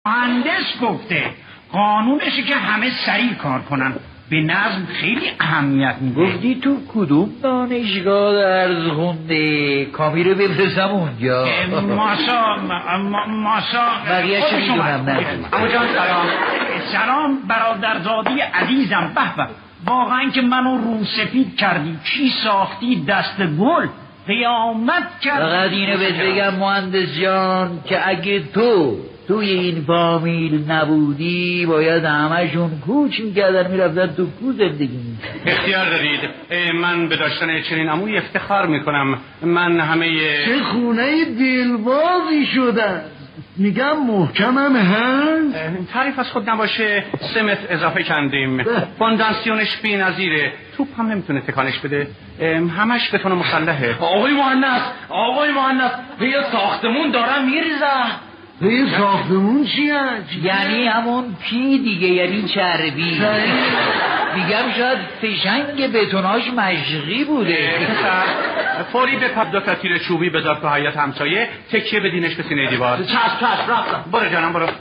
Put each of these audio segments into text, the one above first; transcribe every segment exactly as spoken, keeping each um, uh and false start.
مهندس گفته قانونشه که همه سریع کار کنن. به نظم خیلی اهمیت میده. گفتی تو کدوم دانشگاه درس خونده؟ کامی رو بفرستم اونجا. ماسا ماسا بقیه چه میدونم. نه اما جان سلام. سلام برادرزادی عزیزم. به به واقعا که منو روسفید کردی. چی ساختی دست گل قیامت کرد. فقط اینو بهت بگم مهندس جان که اگه تو توی این فامیل نبودی باید همشون کوچ میکردن میرفتن تو کو زندگی میکردن. اختیار دارید. من به داشتن چنین عموی افتخار میکنم. من همه چه خونه دلبازی شدن. میگم محکمم هست. تعریف از خود نباشه. سه متر اضافه کندیم. فونداسیونش بی نظیره. توپ هم نمیتونه تکانش بده. همش بتونه مسلحه. آقای مهندس آقای مهندس بیا ساختمون دارم میریزم. به ساختمون چی هست؟ یعنی همون پی دیگه، یعنی چربی. میگم شاید فشنگ بتوناش مشقی بوده. فوری به پب دو تا تیر چوبی بذار تو حیاط همسایه، تکیه بدینش به سینه دیوار. چشم چشم رفتم. برو جانم برو.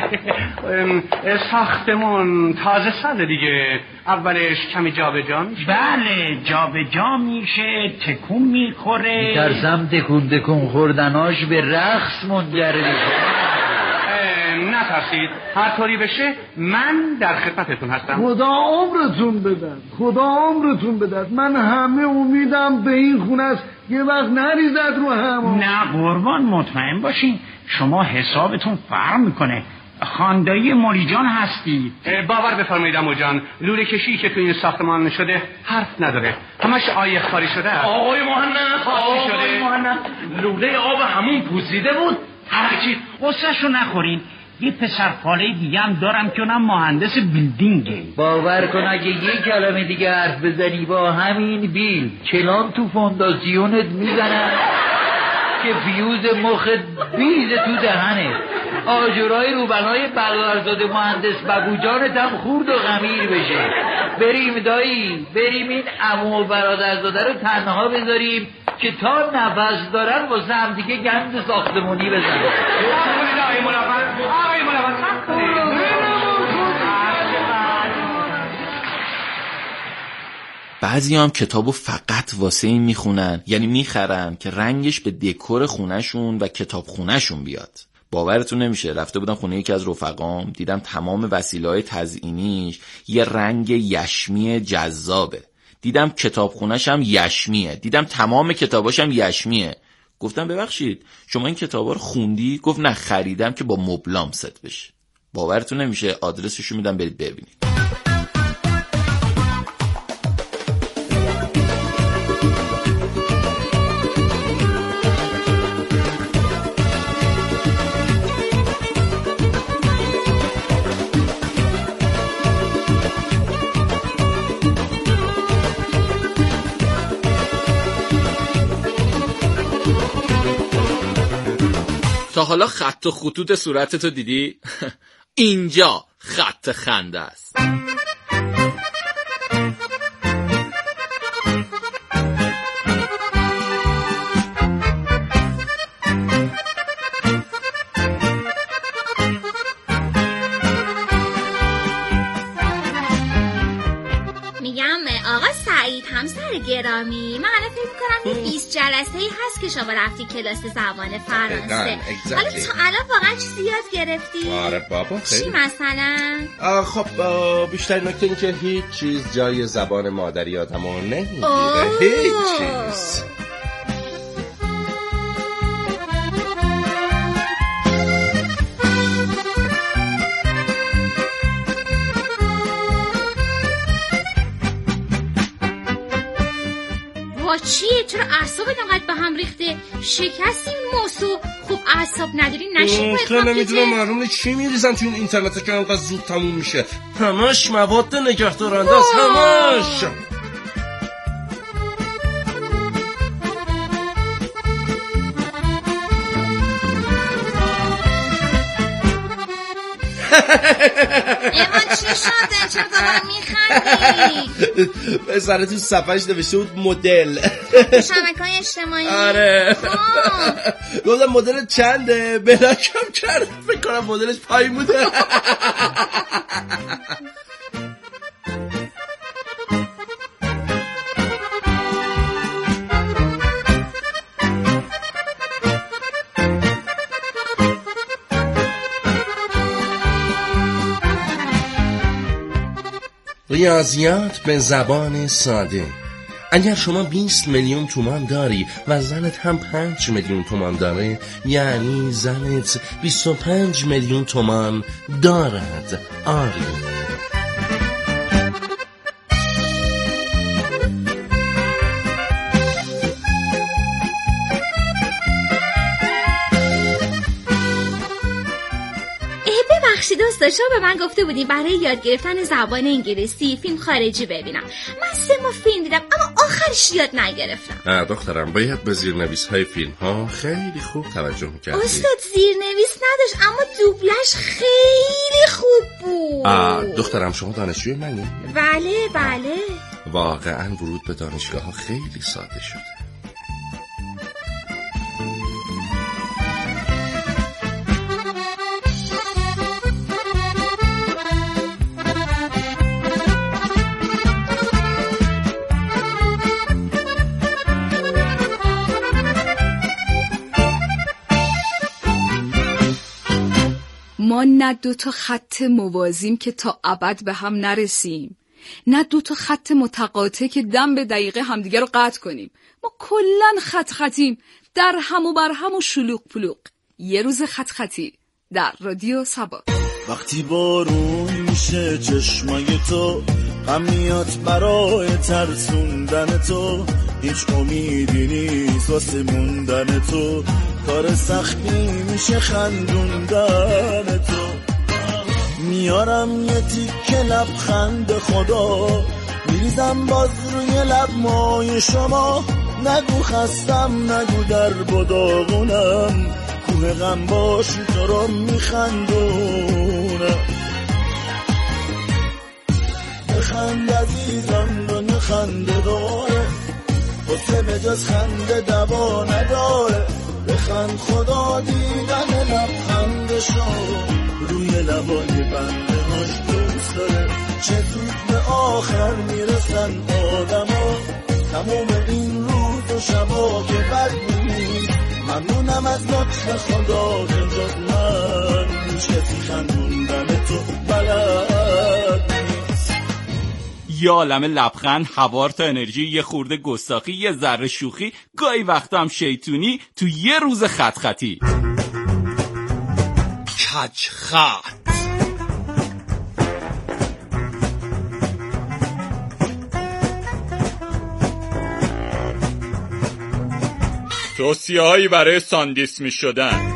ساختمون تازه سازه دیگه. اولش کمی جابجا میشه. بله جابجا میشه، تکون میخوره. میترسم تکون تکون خوردناش به رقص منجر بشه. نترسید، هر طوری بشه من در خدمتتون هستم. خدا عمرتون بدن، خدا عمرتون بدن. من همه امیدم به این خونه است یه وقت نریزد رو هم. نه قربان مطمئن باشین شما حسابتون فرق میکنه. خاندایی مولی جان هستی. باور بفرمایید عمو جان، لوله کشی که تو این ساختمان شده حرف نداره، همش آیه خاری شده. آقای مهندس آقای مهندس لوله آب همون پوسیده بود ترکید. قصهشو نخورین. یه پسر خاله دیگه هم دارم که اونم مهندس بیلدینگه. باور کن اگه یه کلمه دیگه حرف بزنی با همین بیل کلان تو فونداسیونت میزنن که فیوز مخت بیز تو دهنه. آجرای روبنای بلغرزاده مهندس ببوجانت هم خورد و غمیر بشه. بریم دایی، بریم این عمو و برادرزاده رو تنها بذاریم که تا نفس دارن واسه هم دیگه گند ساختمونی بزنن. بعضی هم کتابو فقط واسه این میخونن، یعنی میخرن که رنگش به دکور خونهشون و کتاب خونهشون بیاد. باورتون نمیشه رفته بودم خونه یکی از رفقام، دیدم تمام وسیله‌های تزیینیش یه رنگ یشمی جذابه. دیدم کتاب خونه‌ش هم یشمیه، دیدم تمام کتاباش هم یشمیه. گفتم ببخشید شما این کتابا رو خوندی؟ گفت نه خریدم که با مبلام ست بشه. باورتون نمیشه، آدرسشو میدم برید ببینید. تا حالا خط و خطوط صورتتو دیدی؟ اینجا خط خنده است. همسر گرامی، من الان فکر می‌کنم این بیست جلسه‌ای هست که شما رفتی کلاس زبان فرانسه. حالا تا الان واقعا چیزی یاد گرفتی؟ آره بابا خیلی. چی مثلا؟ خب بیشتر نکته این که هیچ چیز جای زبان مادری آدمو نمیگیره. هیچ چیز. چیه؟ چرا اعصابت انقدر به هم ریخته؟ شکستی این موضوع. خب اعصاب نداری نشین باید خیلی نمیدونم معلوم چی میریزن تو این اینترنت که انقدر زود تموم میشه. همش مواد نگه دارنده است، همش. ایمان چی شده؟ چرا دوباره میخندی؟ پسره تو صفحش نوشته بود مدل شبکه‌های اجتماعی. آره گفتم مدل چنده؟ بلاکم کرد، فکر کنم مدلش پایین بوده. ریاضیات به زبان ساده. اگر شما بیست میلیون تومان داری و زنت هم پنج میلیون تومان داره، یعنی زنت بیست و پنج میلیون تومان دارد. آری دوست شما به من گفته بودی برای یاد گرفتن زبان انگلیسی فیلم خارجی ببینم. من سه ماه فیلم دیدم اما آخرش یاد نگرفتم. نه دخترم، باید به زیرنویس های فیلم ها خیلی خوب توجه میکردی. استاد زیرنویس نداشت اما دوبلش خیلی خوب بود. آه دخترم شما دانشجوی منی؟ بله بله. واقعا ورود به دانشگاه ها خیلی ساده شده. ما نه دو تا خط موازیم که تا ابد به هم نرسیم، نه دو تا خط متقاطع که دم به دقیقه همدیگه رو قطع کنیم. ما کلن خط خطیم، در هم و بر هم و شلوغ پلوغ. یه روز خط خطی در رادیو سبا. وقتی بارون میشه چشمای تو، غم میاد برای ترسوندن تو، هیچ امیدی نیست واسه موندن تو، کار سختی میشه خندوندن تو. میارم یه تیکه لبخند خدا، میریزم باز روی لب مای شما، نگو خستم نگو در بداغونم، کوه غم باشی تو رو میخندونم. بخند عزیزم دنیا خنده داره، خسته به جز خنده دوا نداره. بخند خدا دیدن لبخندشو روی لبای بنده هاش دوست داره. چه زود به آخر میرسن آدم ها، تموم این روز و شبا که بد نیست. ممنونم از لطف خدا که جز من هیچ کسی خندوندن تو بلد نیست. یه عالم لبخند، هوار تا انرژی، یه خورده گستاخی، یه ذره شوخی، گاهی وقتا هم شیطونی تو یه روز خط خطی. کج خط. توصیه هایی برای ساندیس می شدن.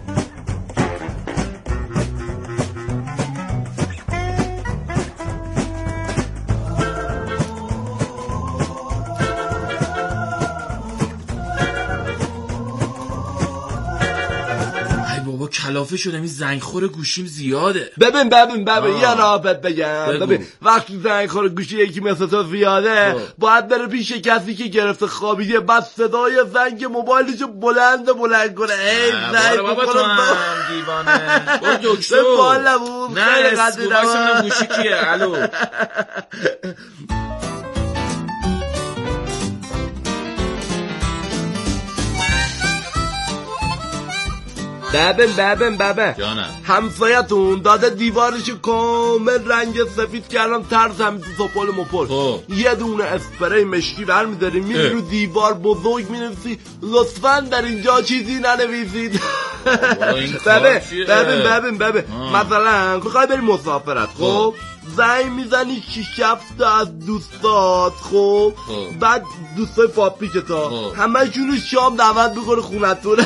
کلافه شدم، این زنگخور گوشیم زیاده. ببین ببین ببین یه رابط بگم. ببین وقتی زنگخور گوشی یکی مثل تو زیاده، باید بره پیش کسی که گرفته خوابیده، بعد صدای زنگ موبایلشو بلند بلند کنه. ای زنگ بابا تو هم دیوانه. برو دکتر. بالمون نه اسکوبایسمونم گوشی کیه؟ الو. ببین ببین ببین جانم، همسایتون داده دیوارشو کامل رنگ سفید کردن، ترس هم تو سپول مپول. یه دونه اسپری مشکی برمیداری میری رو دیوار بزرگ مینویسی لطفاً در اینجا چیزی ننویسید. ببین ببین ببین ببین مثلا خواهی بری مسافرت، خب زنگ میزنی شیش هفته از دوستات، خب بعد دوستای پاپی که تا همه شونو شام دعوت بکنه خونتونه.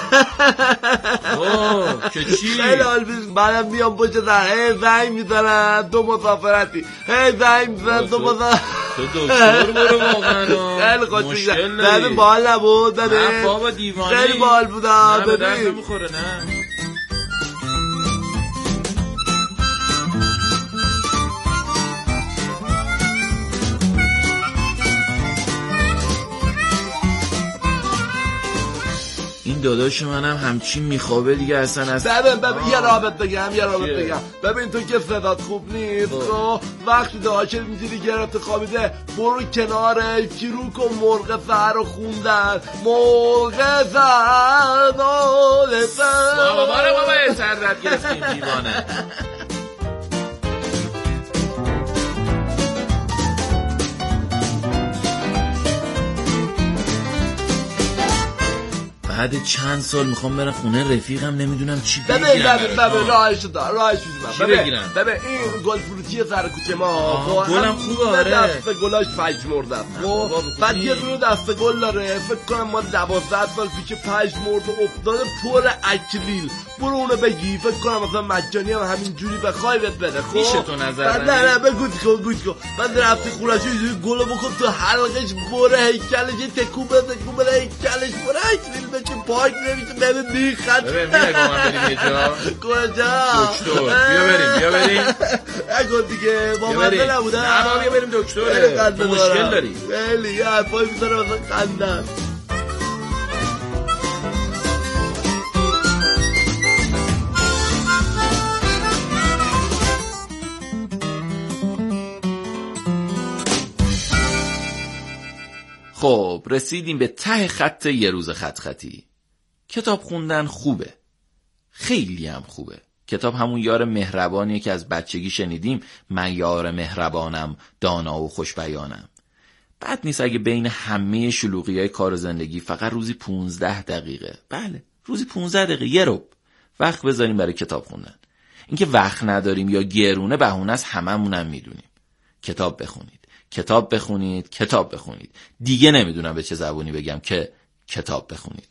اوه که چی؟ خیلی حال بیست بعدم میام پشت در هی زنگ میزنن تو مسافرتی، هی زنگ میزنن تو مسافرتی. تو دکتر برو واقعا. خیلی خوش میگذره. ببین بال نبود. ببین نه بابا دیوانه، خیلی بال بود. نه به درد نمیخوره. نه این داداش منم همچین میخوابه دیگه اصلا از ببین ببین یه رابط بگم یه رابط بگم ببین تو که صدات خوب نیست تو وقتی داشت اینجوری گرفته خوابیده برو کنار شروع کن مرغ سحر رو خوندن مرغ سحر ناله سحر بابا باره بابا یه سر رد گرفتیم دیوانه. بعد چند سال میخوام برم خونه رفیقم نمیدونم چی بگیرم. ببین ببین ببین راهش دار راهش میدونم. چی بگیرم؟ ببین این گل فروشی سر کوچه ما گلم خوبه آره. دست گلاش پژمرده است. بعد یه دونه دست گل داره فکر کنم ما دوازده سال پیش پژمرده افتاده پر اکلیل. برو اونو بگی فکر کنم مثلا مجانی هم همین جوری بخوای بهت بده. خب میشه تو نظر بدی؟ نه نه بگو کن گوش کن. بعد رفتی خونه‌ش یه گلو بکن تو حلقش بره هیکلش تکون بده تکون بده هیکلش بره اکلیل بشه پاک نمیشه ببین میخند. ببین میره با من بریم یه جا. کجا؟ دکتر بیا بریم بیا بریم. اگه دیگه با مزه نبوده. نه ما بیا بریم دکتر. تو مشکل داری. خیلی یه حرفایی میزنه مثلا خندن. خب رسیدیم به ته خط یه روز خط خطی. کتاب خوندن خوبه، خیلی هم خوبه. کتاب همون یار مهربانیه که از بچگی شنیدیم، من یار مهربانم دانا و خوشبیانم. بد نیست اگه بین همه شلوغی‌های کار و زندگی فقط روزی پونزده دقیقه، بله روزی پونزده دقیقه یه ربع وقت بذاریم برای کتاب خوندن. اینکه وقت نداریم یا گرونه بهونه است هممونم میدونیم. کتاب بخونید، کتاب بخونید، کتاب بخونید. دیگه نمیدونم به چه زبونی بگم که کتاب بخونید.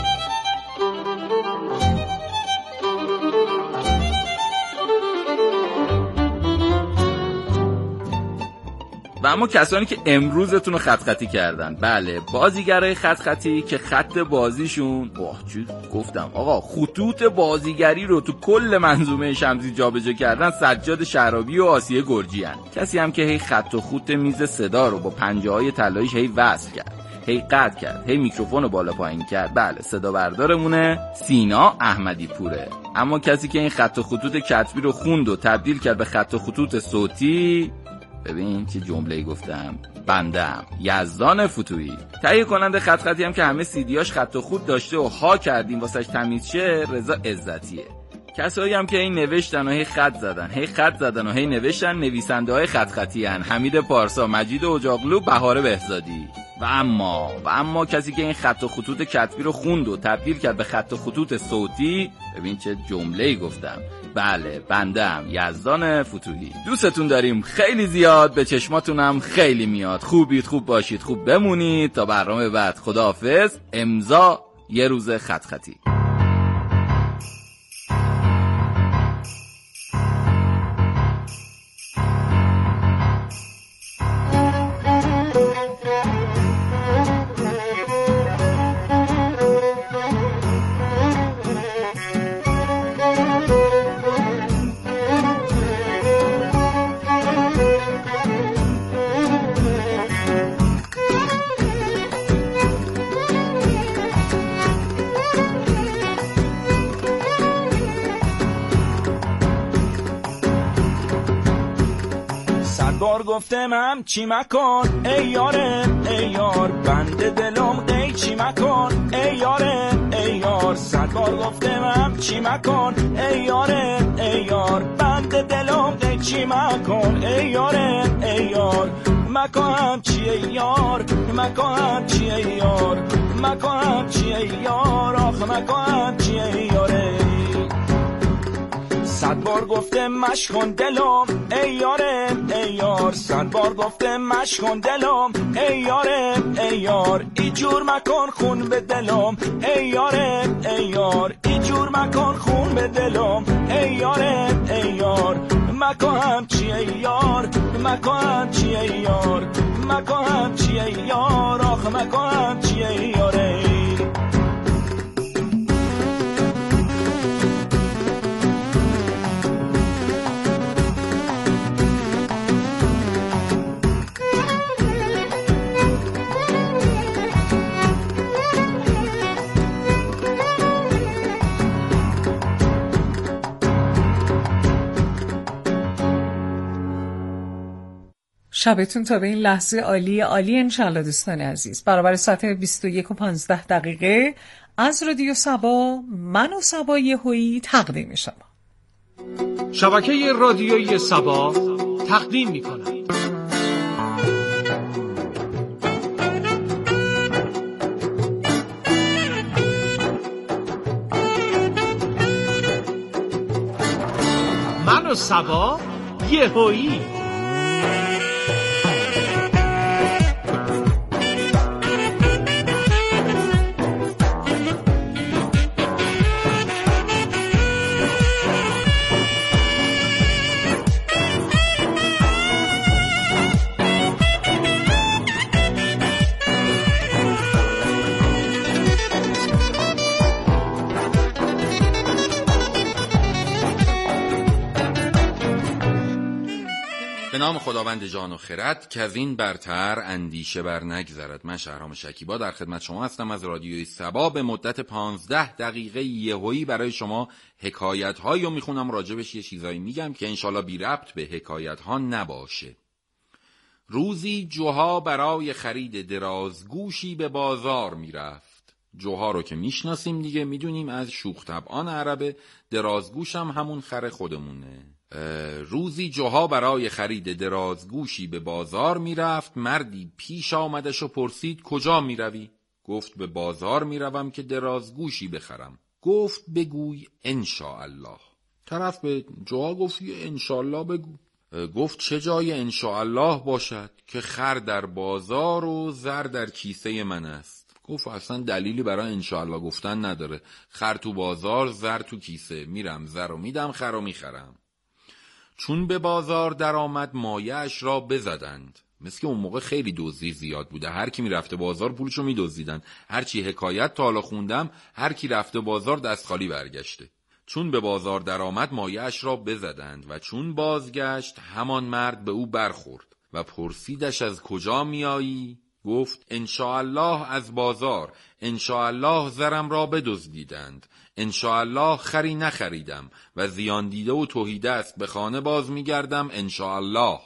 و اما کسانی که امروزتون رو خط خطی کردن، بله بازیگرای خط خطی که خط بازیشون واه چی گفتم آقا خطوط بازیگری رو تو کل منظومه شمسی جابجا کردن سجاد شرابی و آسیه گرجی هن. کسی هم که هی خط و خط میز صدا رو با پنجه های طلاییش هی وصل کرد، هی قطع کرد، هی میکروفون رو بالا پایین کرد، بله صدا بردارمونه سینا احمدی پوره. اما کسی که این خط و خطوط کتبی رو خوند و تبدیل کرد به خط و خطوط صوتی، ببین چه جمله‌ای گفتم، بندم یزدان فتویی. تهیه کننده خط خطی هم که همه سیدیاش خط و خط داشته و ها کردیم واسش تمیز شه رضا عزتیه. کسایی هم که هی نوشتن و هی خط زدن، هی خط زدن و هی نوشتن نویسنده های خط خطی هن. حمید پارسا، مجید اجاقلو، بهاره بهزادی. و اما و اما کسی که این خط و خطوط کتبی رو خوند و تبدیل کرد به خط و خطوط صوتی، ببین چه جمله‌ای گفتم، بله بندم یزدان فتوحی. دوستتون داریم خیلی زیاد، به چشماتونم خیلی میاد. خوبید، خوب باشید، خوب بمونید. تا برنامه بعد خداحافظ. امضا یه روز خط خطی. بار گفتم هم چی مکن ای یاره ای یار، بند دلم ای چی مکن ای یاره ای یار. صد بار گفتم هم چی مکن ای یاره ای یار، بند دلم ای چی مکن ای یاره ای یار. مکن چی ای یار، مکن چی ای یار، مکن چی ای یار، آخ مکن چی ای یاره. صد بار گفتم مشکن دلم ای یاره ای یار، صد بار گفتم مشکن دلم ای یاره ای یار. ای جور مکن خون به دلم ای یاره ای یار، ای جور مکن خون به دلم ای یاره ای یار. مکن چی ای یار، مکن چی ای یار، مکن چی ای یار، آخ مکن چی ای یاره. شبتون تا به این لحظه عالی عالی انشالله دوستان عزیز. برابر ساعت بیست و یک و پانزده دقیقه از رادیو سبا، من و سبا یهویی تقدیم شما. شبکه رادیویی سبا تقدیم می‌کند. من و سبا یهویی. به نام خداوند جان و خرد که از این برتر اندیشه بر نگذرد. من شهرام شکیبا در خدمت شما هستم از رادیوی سبا. به مدت پانزده دقیقه یهویی برای شما حکایت هایی رو میخونم، راجبش یه چیزایی میگم که انشالله بی ربط به حکایت ها نباشه. روزی جوها برای خرید درازگوشی به بازار میرفت. جوها رو که میشناسیم دیگه، میدونیم از شوخ طبعان عربه، درازگوش هم همون خر خودمونه. روزی جوها برای خرید درازگوشی به بازار میرفت. مردی پیش آمدش و پرسید کجا میروی؟ گفت به بازار میروم که درازگوشی بخرم. گفت بگوی انشاءالله. طرف به جوها گفت انشاءالله بگو. گفت چه جای انشاءالله باشد که خر در بازار و زر در کیسه من است. گفت اصلا دلیلی برای انشاءالله گفتن نداره. خر تو بازار، زر تو کیسه، میرم زر رو میدم، خر رو میخرم. چون به بازار در آمد مایه‌اش را بزدند. مثل که اون موقع خیلی دزدی زیاد بوده، هر کی میرفته بازار پولشو میدزدیدن. هر چی حکایت تا حالا خوندم، هر کی رفته بازار دست خالی برگشته. چون به بازار در آمد مایه‌اش را بزدند و چون بازگشت همان مرد به او برخورد و پرسیدش از کجا میایی؟ گفت انشاءالله از بازار، انشاءالله زرم را بدزدیدند، انشاءالله خری نخریدم و زیان دیده و تهیده است به خانه باز میگردم انشاءالله.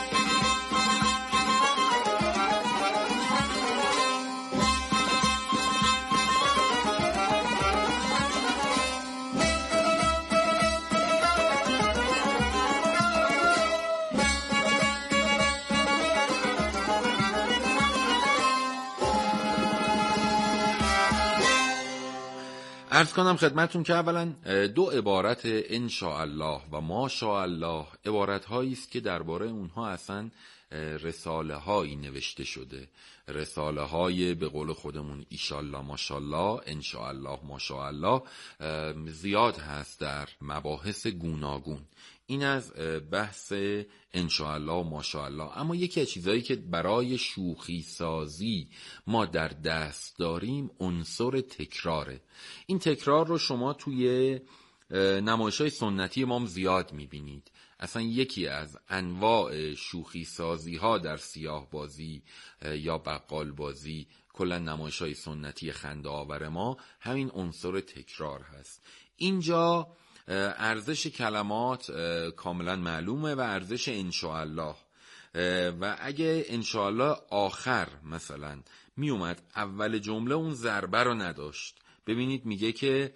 عرض کنم خدمتون که اولا دو عبارت انشاءالله و ماشاءالله عبارت هایی است که درباره اونها اصلا رساله هایی نوشته شده. رساله های به قول خودمون ایشالله ماشاءالله، انشاءالله ماشاءالله زیاد هست در مباحث گوناگون. این از بحث انشاءالله و ماشاءالله. اما یکی از چیزایی که برای شوخی سازی ما در دست داریم عنصر تکراره. این تکرار رو شما توی نمایش‌های سنتی ما زیاد می‌بینید. اصلا یکی از انواع شوخی سازی ها در سیاه بازی یا بقال بازی، کلا نمایش‌های سنتی خنده آور ما همین عنصر تکرار هست. اینجا ارزش کلمات کاملا معلومه و ارزش انشاءالله. و اگه انشاءالله آخر مثلا می اومد اول جمله اون ضربه رو نداشت، ببینید میگه که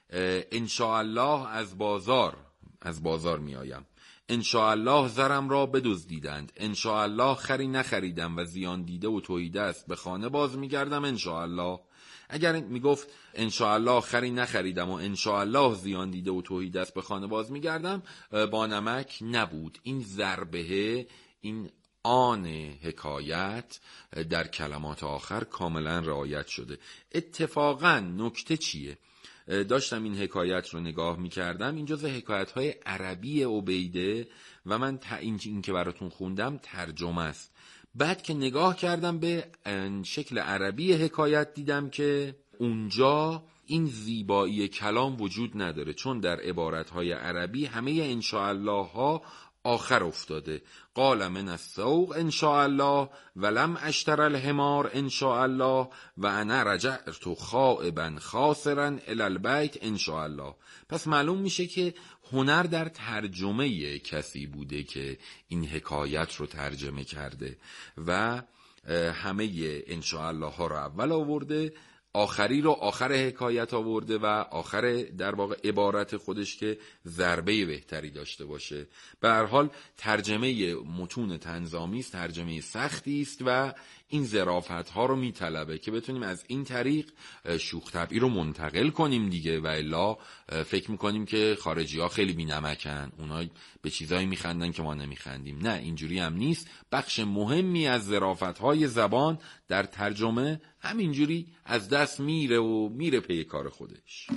انشاءالله از بازار از بازار می آیم، انشاءالله زرم را بدزدیدند، انشاءالله خری نخریدم و زیان دیده و تهیده است به خانه باز میگردم انشاءالله. اگر میگفت انشاءالله خری نخریدم و انشاءالله زیان دیده و تهیده است به خانه باز میگردم، با نمک نبود. این ضربه، این آن حکایت در کلمات آخر کاملا رعایت شده. اتفاقا نکته چیه؟ داشتم این حکایت رو نگاه میکردم، این جزء حکایت های عربی عبیده و من این, این که براتون خوندم ترجمه است. بعد که نگاه کردم به شکل عربی حکایت دیدم که اونجا این زیبایی کلام وجود نداره، چون در عبارتهای عربی همه انشاءالله ها آخر افتاده. قال من السوق ان شاء الله ولم اشتر الحمار ان شاء الله و انا رجعت خائبا خاسرا الی البیت ان شاء الله. پس معلوم میشه که هنر در ترجمه کسی بوده که این حکایت رو ترجمه کرده و همه ان شاء الله ها رو اول آورده، آخری رو آخر حکایت آورده و آخر در واقع عبارت خودش که ضربه بهتری داشته باشه. به هر حال ترجمه متون طنزآمیز ترجمه سختی است و این ظرافت ها رو میطلبه که بتونیم از این طریق شوخ طبعی رو منتقل کنیم دیگه، و الا فکر میکنیم که خارجی ها خیلی بی‌نمکن، اونا به چیزایی میخندن که ما نمیخندیم. نه، اینجوری هم نیست. بخش مهمی از ظرافت های زبان در ترجمه همینجوری از دست میره و میره پی کار خودش.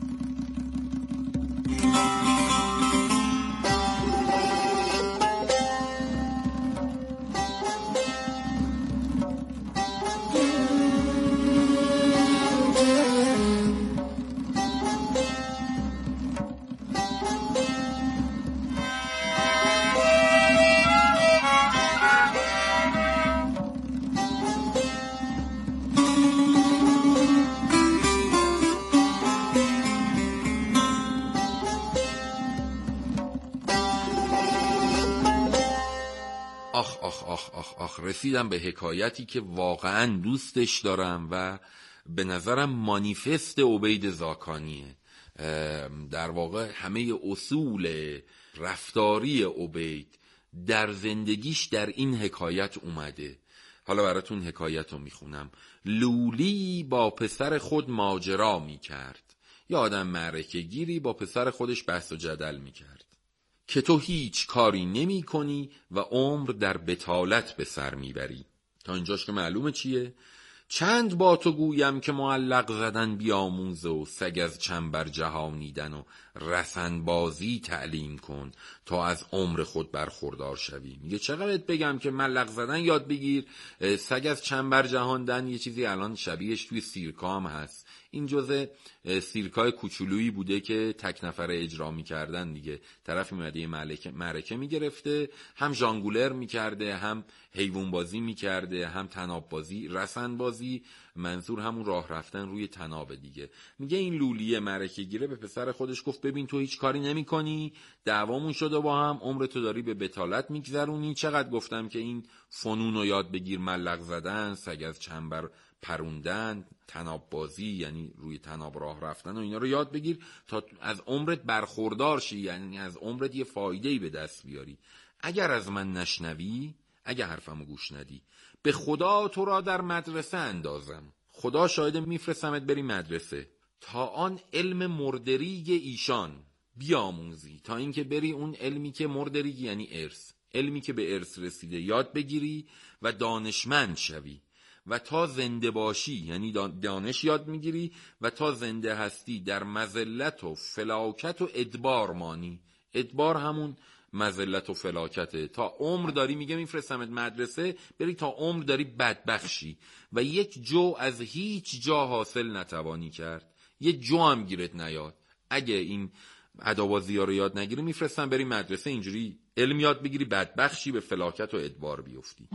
آخ آخ آخ آخ آخ رسیدم به حکایتی که واقعا دوستش دارم و به نظرم مانیفست عبید زاکانیه. در واقع همه اصول رفتاری عبید در زندگیش در این حکایت اومده. حالا براتون حکایت رو میخونم. لولی با پسر خود ماجرا میکرد. یه آدم معرکه گیری با پسر خودش بحث و جدل میکرد که تو هیچ کاری نمی کنی و عمر در بتالت به سر میبری. تا اینجاش که معلومه چیه؟ چند با تو گویم که معلق زدن بیاموز و سگ از چنبر جهانیدن و رسن بازی تعلیم کن تا از عمر خود برخوردار شوی. میگه چقدر بگم که معلق زدن یاد بگیر، سگ از چنبر جهاندن یه چیزی الان شبیهش توی سیرکام هست. این جزء سیرکای کوچولویی بوده که تک نفره اجرا می‌کردن دیگه. طرف میومده یه معرکه معرکه می‌گرفته، هم ژانگولر می‌کرده، هم حیوان بازی می‌کرده، هم طناب بازی، رسن بازی، منظور همون راه رفتن روی طناب دیگه. میگه این لولیه معرکه گیره به پسر خودش گفت ببین تو هیچ کاری نمی‌کنی، دعوامون شده با هم، عمرتو داری به بتالت می‌گذرونی. چقدر گفتم که این فنون رو یاد بگیر، ملق زدن، سگ از چنبر پروندن، طناب بازی یعنی روی طناب راه رفتن و اینا رو یاد بگیر تا از عمرت برخوردار شی، یعنی از عمرت یه فایده‌ای به دست بیاری. اگر از من نشنوی، اگر حرفمو گوش ندی، به خدا تو را در مدرسه اندازم. خدا شاهد، میفرستمت بری مدرسه تا آن علم مردریگ ایشان بیاموزی، تا اینکه بری اون علمی که مردریگ یعنی ارث، علمی که به ارث رسیده یاد بگیری و دانشمند شوی، و تا زنده باشی یعنی دانش یاد میگیری و تا زنده هستی در مذلت و فلاکت و ادبار مانی. ادبار همون مذلت و فلاکته. تا عمر داری، میگه میفرستمت مدرسه بری تا عمر داری بدبخشی و یک جو از هیچ جا حاصل نتوانی کرد، یه جو هم گیرت نیاد. اگه این ادوازی ها رو یاد نگیری میفرستم بری مدرسه اینجوری علم یاد بگیری، بدبخشی، به فلاکت و ادبار بیفتی.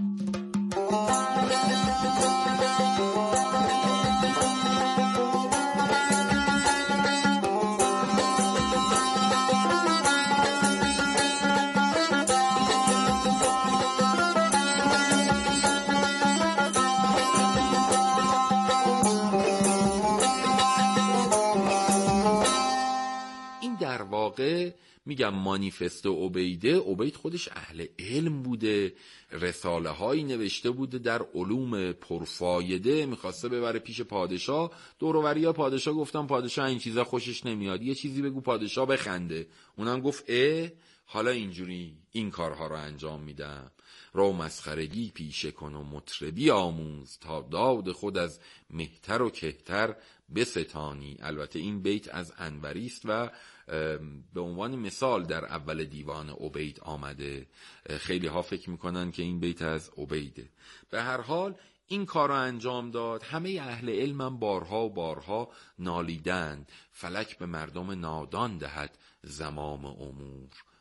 این در واقع میگم مانیفست عبیده. عبید خودش اهل علم بوده، رساله هایی نوشته بوده در علوم پرفایده، میخواسته ببره پیش پادشاه. دوروبری ها پادشاه گفتم پادشاه این چیزا خوشش نمیاد، یه چیزی بگو پادشاه بخنده. اونم گفت اه حالا اینجوری این کارها رو انجام میدم. رو مسخرگی پیشه کن و مطربی آموز تا داد خود از مهتر و کهتر بستانی. البته این بیت از انوری است و به عنوان مثال در اول دیوان عبید آمده. خیلی ها فکر میکنن که این بیت از عبیده. به هر حال این کار رو انجام داد. همه اهل علمم بارها و بارها نالیدند فلک به مردم نادان دهد زمام امور.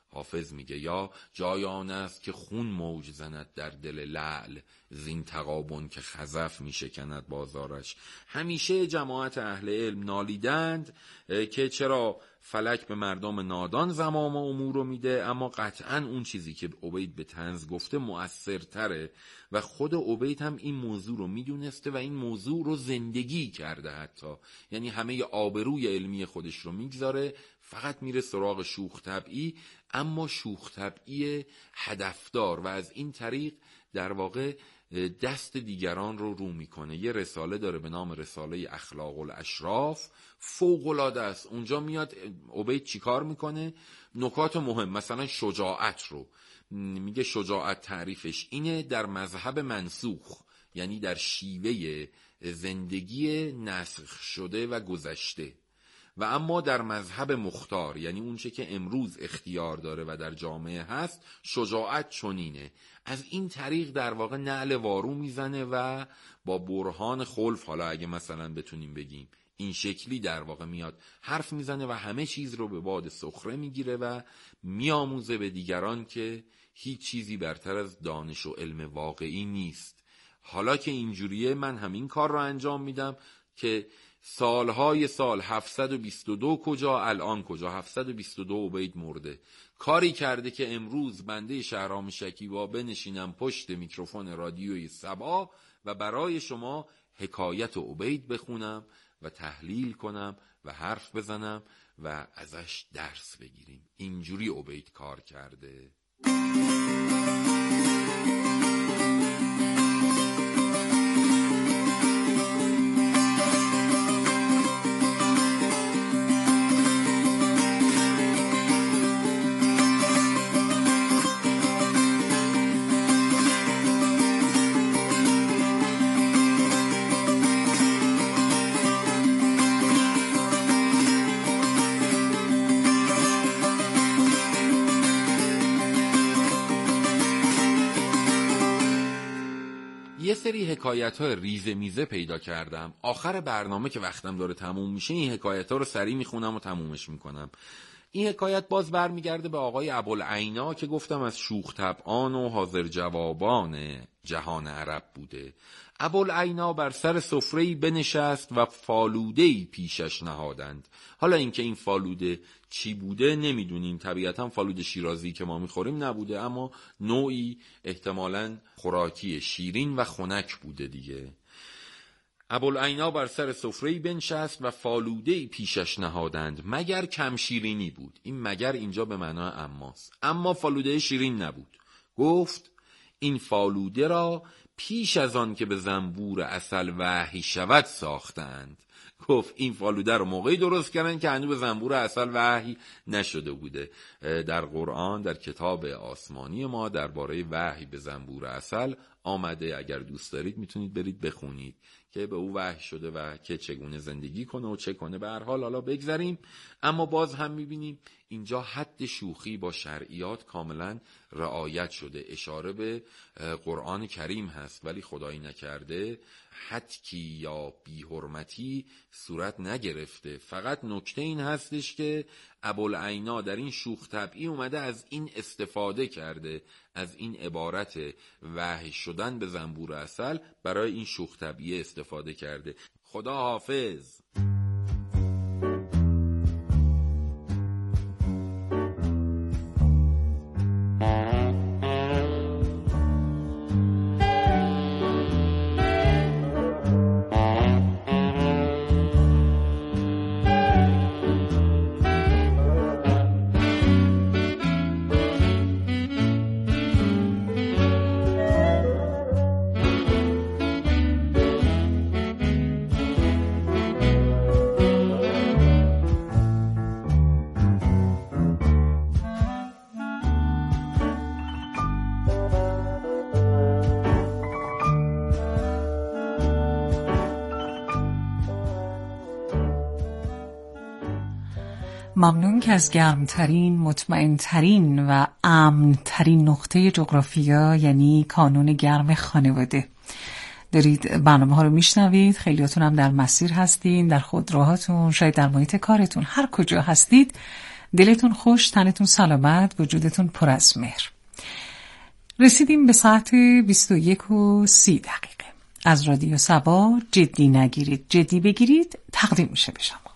حافظ میگه یا جای آن است که خون موج زند در دل لعل، زین تغابن که خزف میشکند بازارش. همیشه جماعت اهل علم نالیدند که چرا فلک به مردم نادان زمام و امور رو میده، اما قطعا اون چیزی که عبید به طنز گفته مؤثرتره و خود عبید هم این موضوع رو میدونسته و این موضوع رو زندگی کرده. حتی یعنی همه آبروی علمی خودش رو میگذاره، فقط میره سراغ شوخ طبعی، اما شوخ طبعی هدفدار و از این طریق در واقع دست دیگران رو رو میکنه. یه رساله داره به نام رساله اخلاق الاشراف، فوق‌العاده است. اونجا میاد عبید چیکار میکنه؟ نکات مهم، مثلا شجاعت رو میگه. شجاعت تعریفش اینه در مذهب منسوخ، یعنی در شیوه زندگی نسخ شده و گذشته، و اما در مذهب مختار، یعنی اونچه که امروز اختیار داره و در جامعه هست، شجاعت چنینه. از این طریق در واقع نعل وارو میزنه و با برهان خلف، حالا اگه مثلا بتونیم بگیم این شکلی در واقع میاد حرف میزنه و همه چیز رو به باد سخره میگیره و میآموزه به دیگران که هیچ چیزی برتر از دانش و علم واقعی نیست. حالا که اینجوریه من همین کار رو انجام میدم که سالهای سال هفتصد و بیست و دو کجا، الان کجا؟ هفتصد و بیست و دو عبید مرده. کاری کرده که امروز بنده شهرام شکیبا بنشینم پشت میکروفون رادیوی سبا و برای شما حکایت عبید بخونم و تحلیل کنم و حرف بزنم و ازش درس بگیریم. اینجوری عبید کار کرده. یه سری حکایت های ریزه میزه پیدا کردم. آخر برنامه که وقتم داره تموم میشه این حکایت ها رو سریع میخونم و تمومش میکنم. این حکایت باز برمیگرده به آقای ابوالعینا که گفتم از شوخ طبعان و حاضر جوابان جهان عرب بوده. ابوالعینا بر سر سفره‌ای بنشست و فالوده‌ای پیشش نهادند. حالا اینکه این فالوده چی بوده نمیدونیم، طبیعتا فالوده شیرازی که ما میخوریم نبوده، اما نوعی احتمالاً خوراکی شیرین و خنک بوده دیگه. ابوالعینا بر سر سفره‌ای بنشست و فالوده‌ای پیشش نهادند، مگر کم شیرینی بود. این مگر اینجا به معنای اماست، اما فالوده شیرین نبود. گفت این فالوده را پیش از آن که به زنبور عسل وحی شود ساختند. گفت این فالوده رو موقعی درست کردن که هنوز به زنبور عسل وحی نشده بوده. در قرآن در کتاب آسمانی ما درباره وحی به زنبور عسل آمده. اگر دوست دارید میتونید برید بخونید که به او وحی شده و که چگونه زندگی کنه و چه کنه. به هر حال حالا بگذریم. اما باز هم میبینیم اینجا حد شوخی با شرعیات کاملا رعایت شده. اشاره به قرآن کریم هست ولی خدایی نکرده حدکی یا بی‌حرمتی صورت نگرفته. فقط نکته این هستش که ابوالعینا در این شوخ طبعی اومده از این استفاده کرده، از این عبارت وحی شدن به زنبور عسل برای این شوخ طبعی استفاده کرده. خدا حافظ. ممنون که از گرمترین، مطمئنترین و امنترین نقطه جغرافیا یعنی کانون گرم خانواده دارید برنامه ها رو میشنوید. خیلیاتون هم در مسیر هستین، در خودروهاتون، شاید در محیط کارتون، هر کجا هستید دلتون خوش، تنتون سلامت، وجودتون پر از مهر. رسیدیم به ساعت بیست و یک و سی دقیقه. از رادیو صبا جدی نگیرید، جدی بگیرید تقدیم میشه به شما.